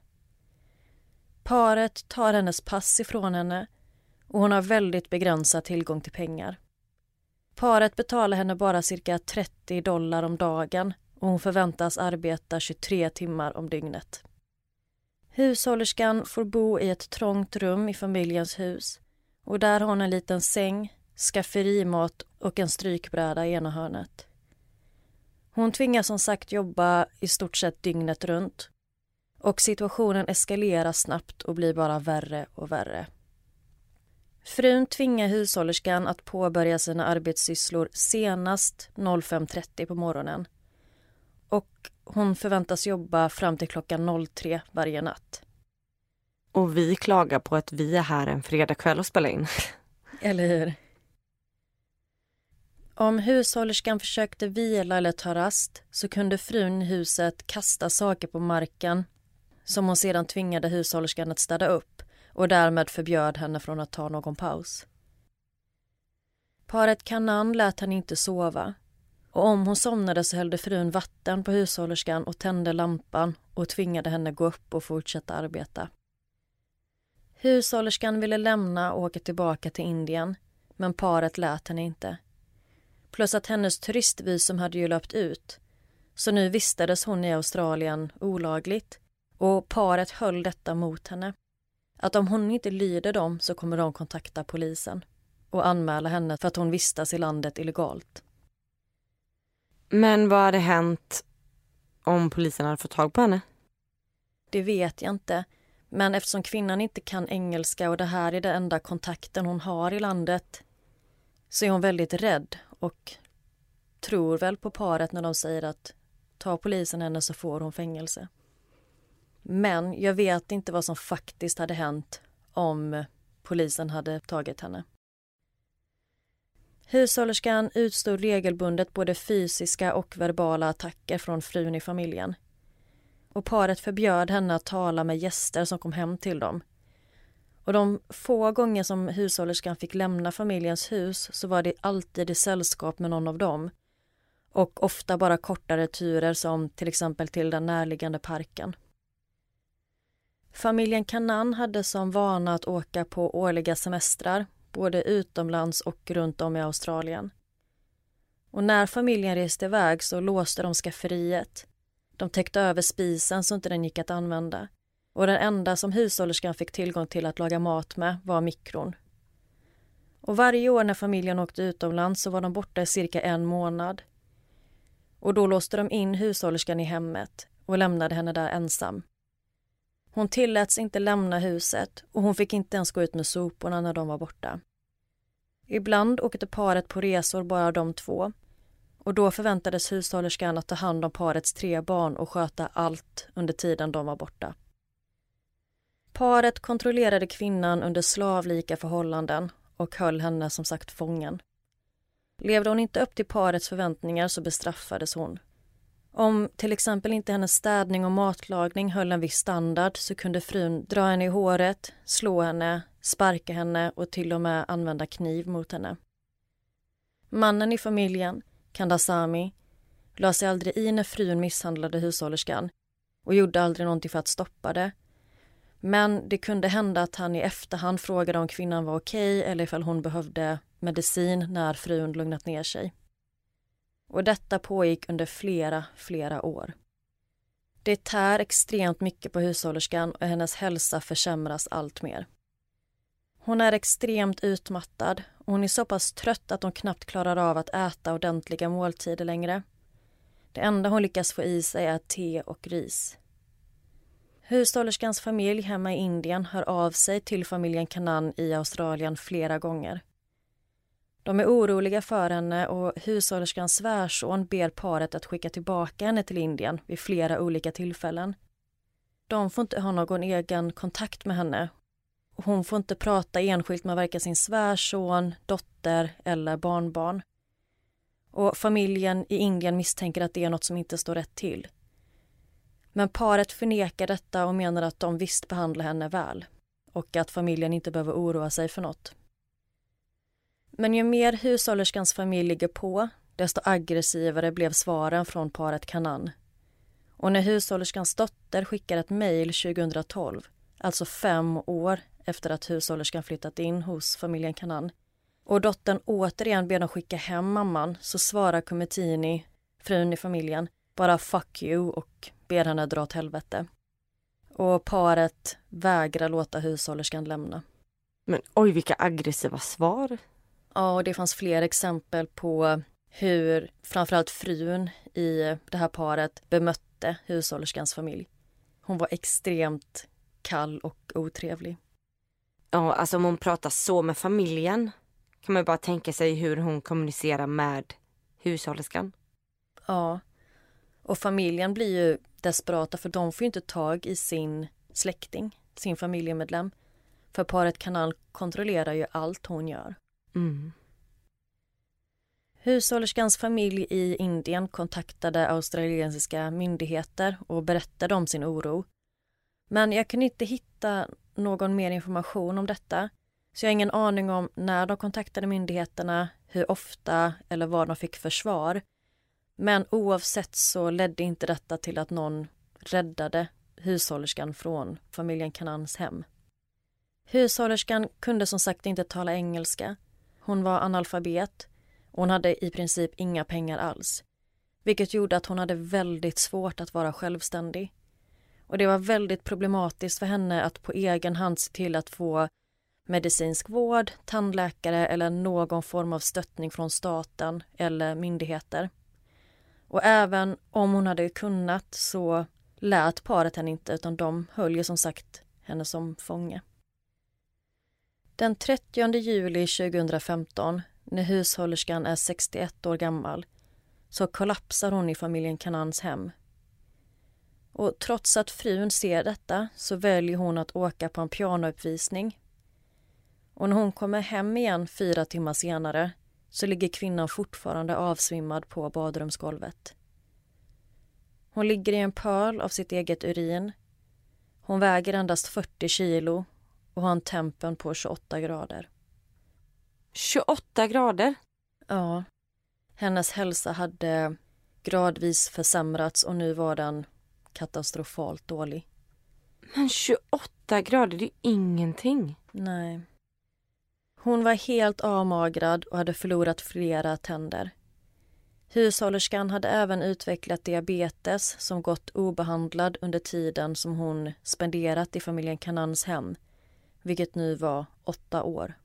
Paret tar hennes pass ifrån henne och hon har väldigt begränsad tillgång till pengar. Paret betalar henne bara cirka $30 om dagen och hon förväntas arbeta 23 timmar om dygnet. Hushållerskan får bo i ett trångt rum i familjens hus och där har hon en liten säng, skafferimat och en strykbräda i ena hörnet. Hon tvingas som sagt jobba i stort sett dygnet runt och situationen eskalerar snabbt och blir bara värre och värre. Frun tvingar hushållerskan att påbörja sina arbetssysslor senast 05:30 på morgonen. Och hon förväntas jobba fram till klockan 03 varje natt. Och vi klagar på att vi är här en fredagkväll och spelar in. Eller hur? Om hushållerskan försökte vila eller ta rast så kunde frun i huset kasta saker på marken som hon sedan tvingade hushållerskan att städa upp och därmed förbjöd henne från att ta någon paus. Paret Kanan lät henne inte sova och om hon somnade så hällde frun vatten på hushållerskan och tände lampan och tvingade henne gå upp och fortsätta arbeta. Hushållerskan ville lämna och åka tillbaka till Indien men paret lät henne inte. Plus att hennes turistvisum hade ju löpt ut så nu vistades hon i Australien olagligt och paret höll detta mot henne. Att om hon inte lyder dem så kommer de kontakta polisen och anmäla henne för att hon vistas i landet illegalt. Men vad hade hänt om polisen hade fått tag på henne? Det vet jag inte. Men eftersom kvinnan inte kan engelska och det här är den enda kontakten hon har i landet så är hon väldigt rädd och tror väl på paret när de säger att tar polisen henne så får hon fängelse. Men jag vet inte vad som faktiskt hade hänt om polisen hade tagit henne. Hushållerskan utstod regelbundet både fysiska och verbala attacker från frun i familjen. Och paret förbjöd henne att tala med gäster som kom hem till dem. Och de få gånger som hushållerskan fick lämna familjens hus så var det alltid i sällskap med någon av dem. Och ofta bara kortare turer som till exempel till den närliggande parken. Familjen Canaan hade som vana att åka på årliga semestrar, både utomlands och runt om i Australien. Och när familjen reste iväg så låste de skafferiet. De täckte över spisen så inte den gick att använda. Och den enda som hushållerskan fick tillgång till att laga mat med var mikron. Och varje år när familjen åkte utomlands så var de borta i cirka 1 månad. Och då låste de in hushållerskan i hemmet och lämnade henne där ensam. Hon tilläts inte lämna huset och hon fick inte ens gå ut med soporna när de var borta. Ibland åkte paret på resor bara de 2 och då förväntades hushållerskan att ta hand om parets 3 barn och sköta allt under tiden de var borta. Paret kontrollerade kvinnan under slavlika förhållanden och höll henne som sagt fången. Levde hon inte upp till parets förväntningar så bestraffades hon. Om till exempel inte hennes städning och matlagning höll en viss standard så kunde frun dra henne i håret, slå henne, sparka henne och till och med använda kniv mot henne. Mannen i familjen, Kandasamy, la sig aldrig i när frun misshandlade hushållerskan och gjorde aldrig någonting för att stoppa det. Men det kunde hända att han i efterhand frågade om kvinnan var okej eller ifall hon behövde medicin när frun lugnat ner sig. Och detta pågick under flera år. Det tär extremt mycket på hushållerskan och hennes hälsa försämras allt mer. Hon är extremt utmattad och hon är så pass trött att hon knappt klarar av att äta ordentliga måltider längre. Det enda hon lyckas få i sig är te och ris. Hushållerskans familj hemma i Indien hör av sig till familjen Canaan i Australien flera gånger. De är oroliga för henne och hushållerskans svärson ber paret att skicka tillbaka henne till Indien vid flera olika tillfällen. De får inte ha någon egen kontakt med henne. Hon får inte prata enskilt med varken sin svärson, dotter eller barnbarn. Och familjen i Indien misstänker att det är något som inte står rätt till. Men paret förnekar detta och menar att de visst behandlar henne väl och att familjen inte behöver oroa sig för något. Men ju mer hushållerskans familj ligger på, desto aggressivare blev svaren från paret Canaan. Och när hushållerskans dotter skickar ett mejl 2012, alltså 5 år efter att hushållerskan flyttat in hos familjen Canaan, och dottern återigen ber dem skicka hem mamman, så svarar Kumitini, frun i familjen, bara fuck you och ber henne dra åt helvete. Och paret vägrar låta hushållerskan lämna. Men oj, vilka aggressiva svar. Ja, och det fanns fler exempel på hur framförallt frun i det här paret bemötte hushållerskans familj. Hon var extremt kall och otrevlig. Ja, alltså om hon pratar så med familjen kan man ju bara tänka sig hur hon kommunicerar med hushållerskan. Ja, och familjen blir ju desperata för de får ju inte tag i sin släkting, sin familjemedlem. För paret Canaan kontrollerar ju allt hon gör. Mm. Hushållerskans familj i Indien kontaktade australiensiska myndigheter och berättade om sin oro. Men jag kunde inte hitta någon mer information om detta. Så jag har ingen aning om när de kontaktade myndigheterna, hur ofta eller vad de fick för svar. Men oavsett så ledde inte detta till att någon räddade hushållerskan från familjen Canaans hem. Hushållerskan kunde som sagt inte tala engelska. Hon var analfabet och hon hade i princip inga pengar alls. Vilket gjorde att hon hade väldigt svårt att vara självständig. Och det var väldigt problematiskt för henne att på egen hand se till att få medicinsk vård, tandläkare eller någon form av stöttning från staten eller myndigheter. Och även om hon hade kunnat så lät paret henne inte, utan de höll ju som sagt henne som fånge. Den 30 juli 2015, när hushållerskan är 61 år gammal, så kollapsar hon i familjen Canans hem. Och trots att frun ser detta så väljer hon att åka på en pianouppvisning. Och när hon kommer hem igen 4 timmar senare så ligger kvinnan fortfarande avsvimmad på badrumsgolvet. Hon ligger i en pöl av sitt eget urin. Hon väger endast 40 kilo och har en tempen på 28 grader. 28 grader? Ja, hennes hälsa hade gradvis försämrats och nu var den katastrofalt dålig. Men 28 grader, det är ingenting. Nej. Hon var helt avmagrad och hade förlorat flera tänder. Hushållerskan hade även utvecklat diabetes som gått obehandlad under tiden som hon spenderat i familjen Canans hem, vilket nu var 8 år.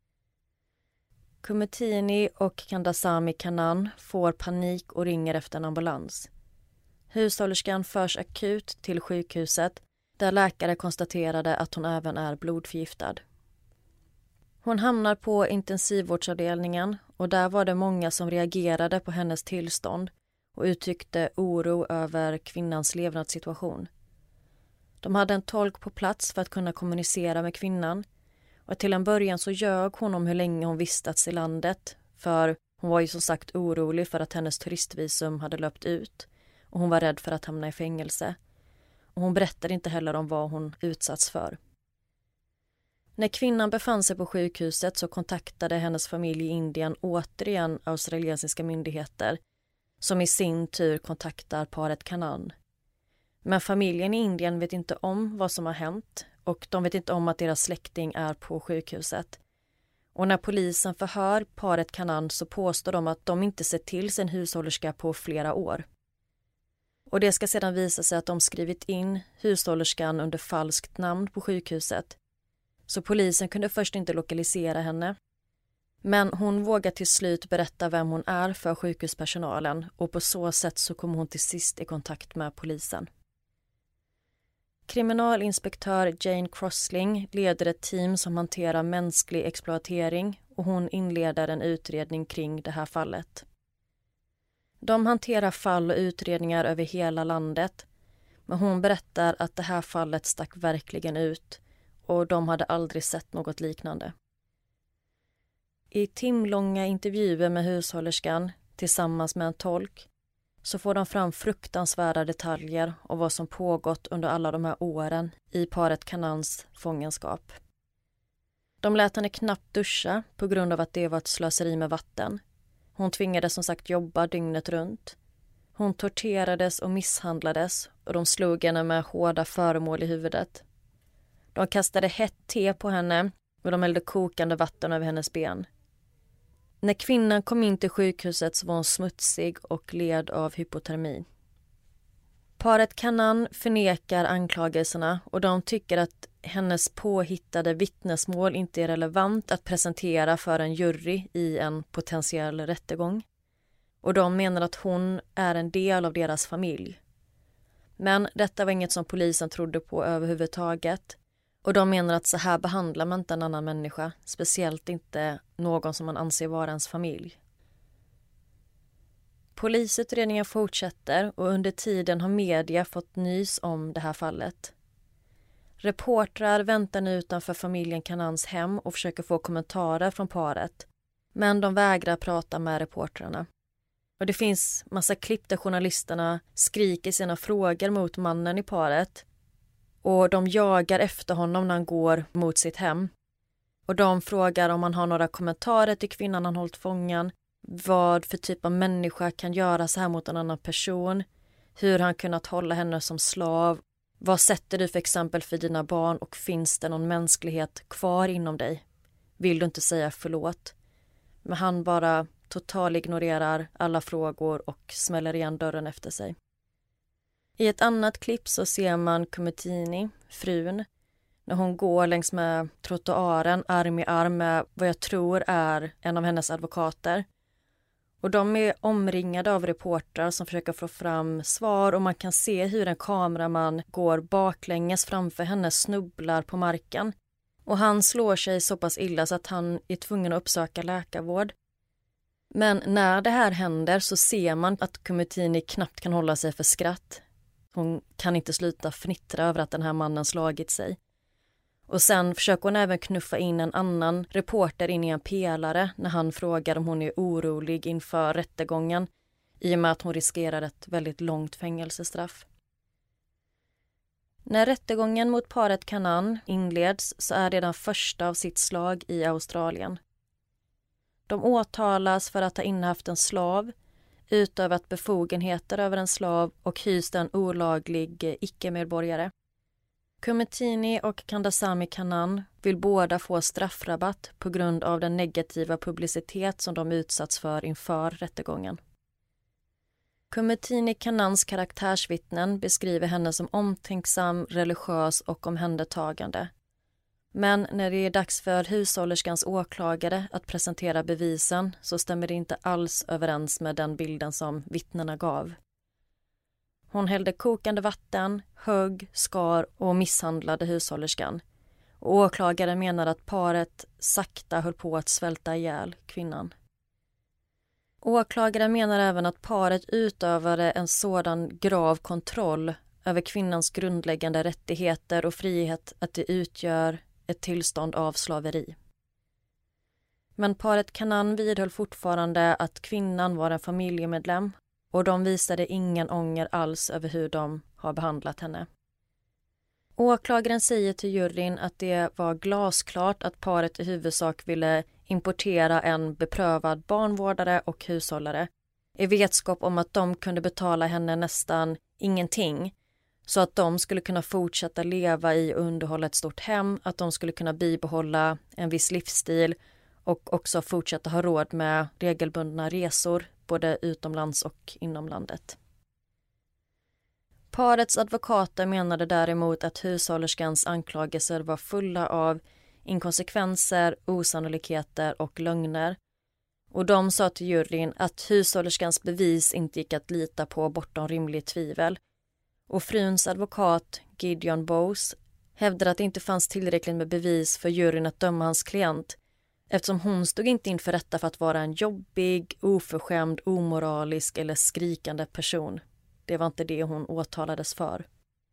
Kumetini och Kandasamy Canan får panik och ringer efter en ambulans. Hushållerskan förs akut till sjukhuset där läkare konstaterade att hon även är blodförgiftad. Hon hamnar på intensivvårdsavdelningen och där var det många som reagerade på hennes tillstånd och uttryckte oro över kvinnans levnadssituation. De hade en tolk på plats för att kunna kommunicera med kvinnan och till en början så ljög hon om hur länge hon vistats i landet för hon var ju som sagt orolig för att hennes turistvisum hade löpt ut och hon var rädd för att hamna i fängelse. Och hon berättade inte heller om vad hon utsatts för. När kvinnan befann sig på sjukhuset så kontaktade hennes familj i Indien återigen australiensiska myndigheter som i sin tur kontaktar paret Canan. Men familjen i Indien vet inte om vad som har hänt och de vet inte om att deras släkting är på sjukhuset. Och när polisen förhör paret Canan så påstår de att de inte sett till sin hushållerska på flera år. Och det ska sedan visa sig att de skrivit in hushållerskan under falskt namn på sjukhuset. Så polisen kunde först inte lokalisera henne. Men hon vågar till slut berätta vem hon är för sjukhuspersonalen och på så sätt så kom hon till sist i kontakt med polisen. Kriminalinspektör Jane Crossling leder ett team som hanterar mänsklig exploatering och hon inleder en utredning kring det här fallet. De hanterar fall och utredningar över hela landet men hon berättar att det här fallet stack verkligen ut och de hade aldrig sett något liknande. I timlånga intervjuer med hushållerskan tillsammans med en tolk så får de fram fruktansvärda detaljer om vad som pågått under alla de här åren i paret Canans fångenskap. De lät henne knappt duscha på grund av att det var ett slöseri med vatten. Hon tvingades som sagt jobba dygnet runt. Hon torterades och misshandlades och de slog henne med hårda föremål i huvudet. De kastade hett te på henne och de hällde kokande vatten över hennes ben. När kvinnan kom in till sjukhuset så var hon smutsig och led av hypotermi. Paret Canan förnekar anklagelserna och de tycker att hennes påhittade vittnesmål inte är relevant att presentera för en jury i en potentiell rättegång. Och de menar att hon är en del av deras familj. Men detta var inget som polisen trodde på överhuvudtaget. Och de menar att så här behandlar man inte en annan människa, speciellt inte någon som man anser vara ens familj. Polisutredningen fortsätter och under tiden har media fått nys om det här fallet. Reportrar väntar nu utanför familjen Canans hem och försöker få kommentarer från paret. Men de vägrar prata med reportrarna. Och det finns massa klipp där journalisterna skriker sina frågor mot mannen i paret. Och de jagar efter honom när han går mot sitt hem. Och de frågar om han har några kommentarer till kvinnan han hållit fången. Vad för typ av människa kan göra så här mot en annan person. Hur han kunnat hålla henne som slav. Vad sätter du för exempel för dina barn och finns det någon mänsklighet kvar inom dig? Vill du inte säga förlåt? Men han bara totalt ignorerar alla frågor och smäller igen dörren efter sig. I ett annat klipp så ser man Kumetini, frun, när hon går längs med trottoaren arm i arm med vad jag tror är en av hennes advokater. Och de är omringade av reportrar som försöker få fram svar och man kan se hur en kameraman går baklänges framför henne, snubblar på marken. Och han slår sig så pass illa så att han är tvungen att uppsöka läkarvård. Men när det här händer så ser man att Kumutini knappt kan hålla sig för skratt. Hon kan inte sluta fnittra över att den här mannen slagit sig. Och sen försöker hon även knuffa in en annan reporter in i en pelare när han frågar om hon är orolig inför rättegången, i och med att hon riskerar ett väldigt långt fängelsestraff. När rättegången mot paret Canaan inleds så är det den första av sitt slag i Australien. De åtalas för att ha innehaft en slav, utövat befogenheter över en slav och hyst en olaglig icke-medborgare. Kumutini och Kandasamy Canaan vill båda få straffrabatt på grund av den negativa publicitet som de utsatts för inför rättegången. Kumutini Canaans karaktärsvittnen beskriver henne som omtänksam, religiös och omhändertagande. Men när det är dags för hushållerskans åklagare att presentera bevisen så stämmer det inte alls överens med den bilden som vittnena gav. Hon hällde kokande vatten, högg, skar och misshandlade hushållerskan. Och åklagaren menar att paret sakta höll på att svälta ihjäl kvinnan. Åklagaren menar även att paret utövade en sådan grav kontroll över kvinnans grundläggande rättigheter och frihet att det utgör ett tillstånd av slaveri. Men paret Canaan vidhöll fortfarande att kvinnan var en familjemedlem och de visade ingen ånger alls över hur de har behandlat henne. Åklagaren säger till juryn att det var glasklart att paret i huvudsak ville importera en beprövad barnvårdare och hushållare i vetskap om att de kunde betala henne nästan ingenting så att de skulle kunna fortsätta leva i och underhålla ett stort hem, att de skulle kunna bibehålla en viss livsstil och också fortsätta ha råd med regelbundna resor både utomlands och inom landet. Parets advokater menade däremot att hushållerskans anklagelser var fulla av inkonsekvenser, osannolikheter och lögner. Och de sa till juryn att hushållerskans bevis inte gick att lita på bortom rimligt tvivel. Och fruns advokat Gideon Bowes hävdade att det inte fanns tillräckligt med bevis för juryn att döma hans klient eftersom hon stod inte inför rätta för att vara en jobbig, oförskämd, omoralisk eller skrikande person. Det var inte det hon åtalades för.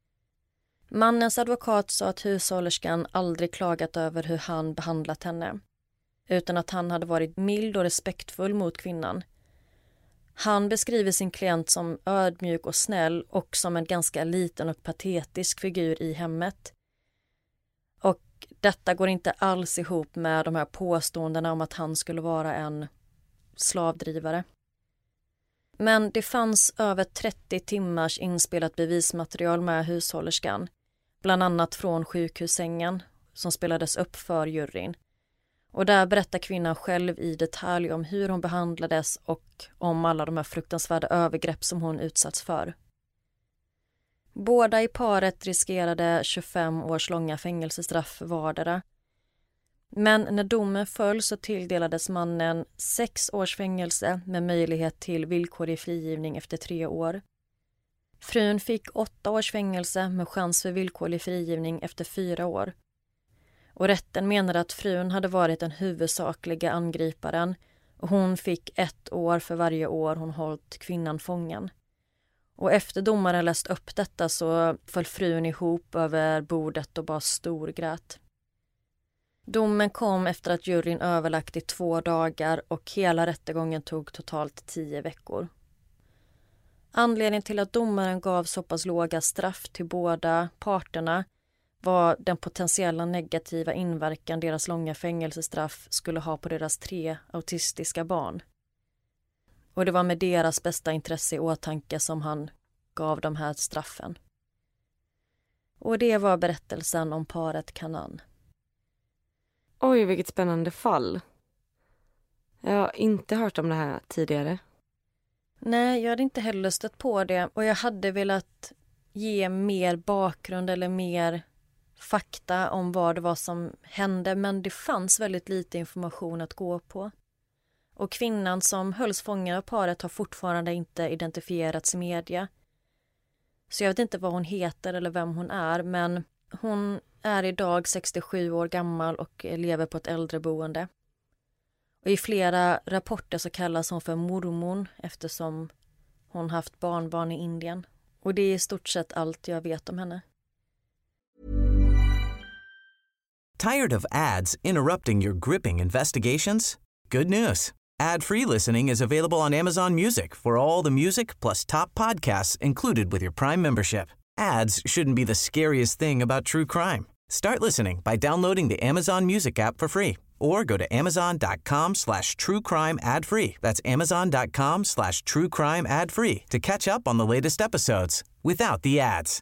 Mannens advokat sa att hushållerskan aldrig klagat över hur han behandlat henne, utan att han hade varit mild och respektfull mot kvinnan. Han beskriver sin klient som ödmjuk och snäll och som en ganska liten och patetisk figur i hemmet. Och detta går inte alls ihop med de här påståendena om att han skulle vara en slavdrivare. Men det fanns över 30 timmars inspelat bevismaterial med hushållerskan, bland annat från sjukhussängen som spelades upp för juryn. Och där berättar kvinnan själv i detalj om hur hon behandlades och om alla de här fruktansvärda övergrepp som hon utsatts för. Båda i paret riskerade 25 års långa fängelsestraff vardera. Men när domen föll så tilldelades mannen 6 års fängelse med möjlighet till villkorlig frigivning efter 3 år. Frun fick 8 års fängelse med chans för villkorlig frigivning efter 4 år. Och rätten menade att frun hade varit den huvudsakliga angriparen och hon fick 1 år för varje år hon hållit kvinnan fången. Och efter domaren läst upp detta så föll frun ihop över bordet och bara storgrät. Domen kom efter att juryn överlagt i 2 dagar och hela rättegången tog totalt 10 veckor. Anledningen till att domaren gav så pass låga straff till båda parterna var den potentiella negativa inverkan deras långa fängelsestraff skulle ha på deras 3 autistiska barn. Och det var med deras bästa intresse i åtanke som han gav de här straffen. Och det var berättelsen om paret Canaan. Oj, vilket spännande fall. Jag har inte hört om det här tidigare. Nej, jag hade inte heller stött på det. Och jag hade velat ge mer bakgrund eller mer fakta om vad det var som hände. Men det fanns väldigt lite information att gå på. Och kvinnan som hölls fången av paret har fortfarande inte identifierats i media. Så jag vet inte vad hon heter eller vem hon är, men hon är idag 67 år gammal och lever på ett äldreboende. Och i flera rapporter så kallas hon för mormon eftersom hon haft barnbarn i Indien. Och det är i stort sett allt jag vet om henne. Tired of ads interrupting your gripping investigations? Good news. Ad-free listening is available on Amazon Music for all the music plus top podcasts included with your Prime membership. Ads shouldn't be the scariest thing about true crime. Start listening by downloading the Amazon Music app for free or go to amazon.com/truecrime ad-free. That's amazon.com/truecrime ad-free to catch up on the latest episodes without the ads.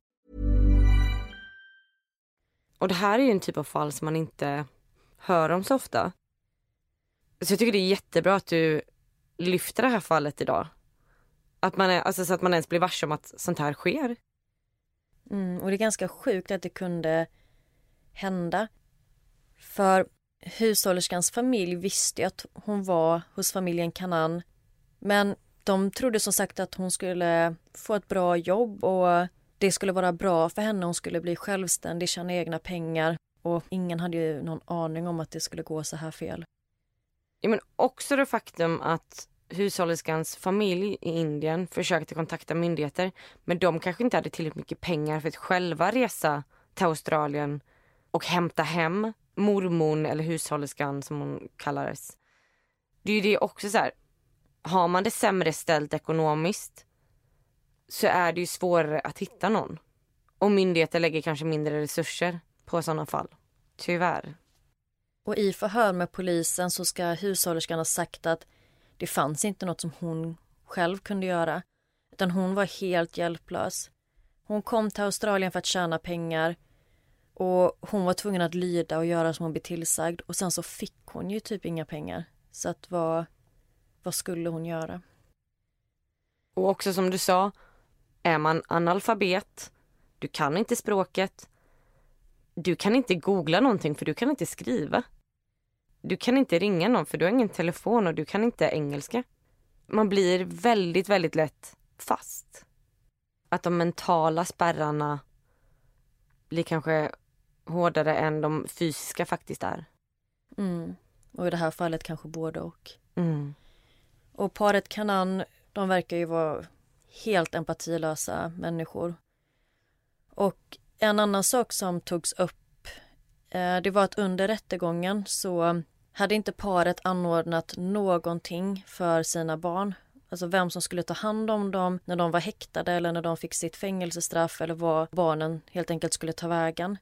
Och det här är ju en typ av fall som man inte hör om så ofta. Så jag tycker det är jättebra att du lyfter det här fallet idag. Att man så att man ens blir varse om att sånt här sker. Och det är ganska sjukt att det kunde hända. För hushållerskans familj visste ju att hon var hos familjen Kanan. Men de trodde som sagt att hon skulle få ett bra jobb och det skulle vara bra för henne. Hon skulle bli självständig, tjäna egna pengar. Och ingen hade ju någon aning om att det skulle gå så här fel. Ja, men också det faktum att hushållerskans familj i Indien försökte kontakta myndigheter. Men de kanske inte hade tillräckligt mycket pengar för att själva resa till Australien och hämta hem mormon eller hushållerskan som hon kallades. Det är ju det också så här. Har man det sämre ställt ekonomiskt så är det ju svårare att hitta någon. Och myndigheter lägger kanske mindre resurser på sådana fall. Tyvärr. Och i förhör med polisen så ska hushållerskan ha sagt att det fanns inte något som hon själv kunde göra. Utan hon var helt hjälplös. Hon kom till Australien för att tjäna pengar. Och hon var tvungen att lyda och göra som hon blev tillsagd. Och sen så fick hon ju typ inga pengar. Så att vad skulle hon göra? Och också som du sa, är man analfabet, du kan inte språket, du kan inte googla någonting för du kan inte skriva. Du kan inte ringa någon för du har ingen telefon och du kan inte engelska. Man blir väldigt, väldigt lätt fast. Att de mentala spärrarna blir kanske hårdare än de fysiska faktiskt är. Och i det här fallet kanske både och. Och paret Kanan, de verkar ju vara helt empatilösa människor. Och en annan sak som togs upp, det var att under rättegången så hade inte paret anordnat någonting för sina barn. Alltså vem som skulle ta hand om dem när de var häktade eller när de fick sitt fängelsestraff eller vad barnen helt enkelt skulle ta vägen.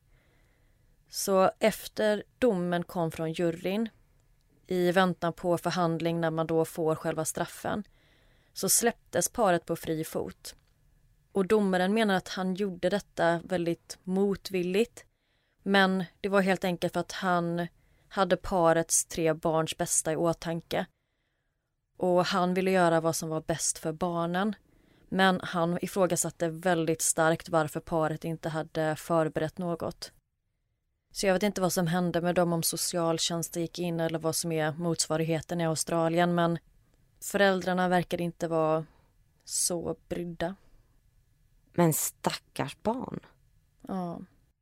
Så efter domen kom från juryn, i väntan på förhandling när man då får själva straffen, så släpptes paret på fri fot. Och domaren menar att han gjorde detta väldigt motvilligt. Men det var helt enkelt för att han hade parets 3 barns bästa i åtanke. Och han ville göra vad som var bäst för barnen. Men han ifrågasatte väldigt starkt varför paret inte hade förberett något. Så jag vet inte vad som hände med dem, om socialtjänsten gick in eller vad som är motsvarigheten i Australien. Men föräldrarna verkade inte vara så brydda. Men stackars barn. Ja.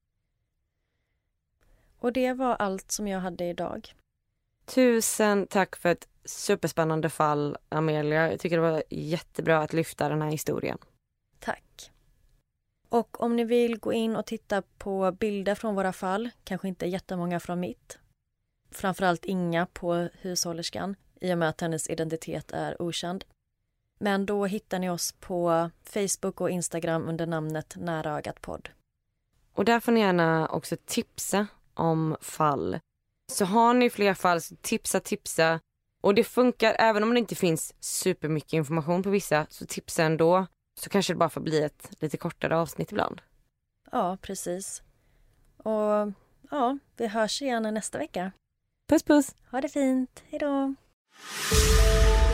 Och det var allt som jag hade idag. Tusen tack för ett superspännande fall, Amelia. Jag tycker det var jättebra att lyfta den här historien. Tack. Och om ni vill gå in och titta på bilder från våra fall, kanske inte jättemånga från mitt. Framförallt inga på hushållerskan, i och med att hennes identitet är okänd. Men då hittar ni oss på Facebook och Instagram under namnet Nära ögat podd. Och där får ni gärna också tipsa om fall. Så har ni fler fall så tipsa. Och det funkar även om det inte finns supermycket information på vissa, så tipsa ändå. Så kanske det bara får bli ett lite kortare avsnitt ibland. Ja, precis. Och ja, vi hörs igen nästa vecka. Puss puss! Ha det fint, hej då!